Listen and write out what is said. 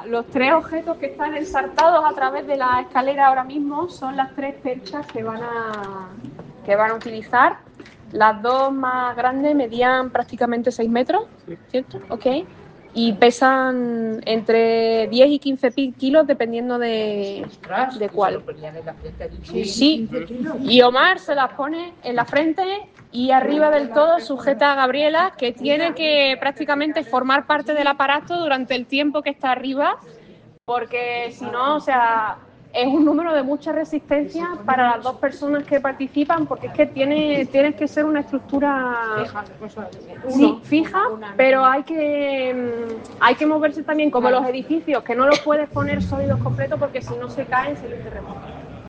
los tres objetos que están ensartados a través de la escalera ahora mismo son las tres perchas que van a utilizar. Las dos más grandes medían prácticamente 6 metros, ¿cierto? Ok. Y pesan entre 10 y 15 kilos dependiendo de cuál. Sí, y Omar se las pone en la frente y arriba del todo sujeta a Gabriela, que tiene que prácticamente formar parte del aparato durante el tiempo que está arriba, porque si no, o sea, es un número de mucha resistencia para las dos personas que participan, porque es que tienes que ser una estructura fija, pero hay que moverse también como los edificios, que no los puedes poner sólidos completos porque si no se caen, se les terremoto.